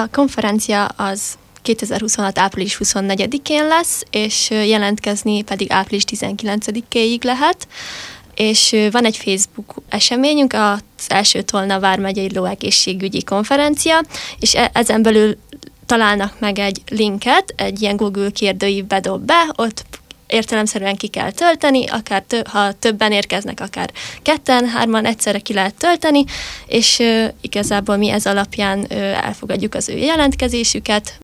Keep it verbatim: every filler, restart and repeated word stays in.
A konferencia az kétezer-huszonhat. április huszonnegyedikén lesz, és jelentkezni pedig április tizenkilencedikéig lehet. És van egy Facebook eseményünk, az első Tolna vármegyei lóegészségügyi konferencia, és e- ezen belül találnak meg egy linket, egy ilyen Google kérdőívbe dob be, ott értelemszerűen ki kell tölteni, akár tö- ha többen érkeznek, akár ketten, hárman egyszerre ki lehet tölteni, és uh, igazából mi ez alapján uh, elfogadjuk az ő jelentkezésüket,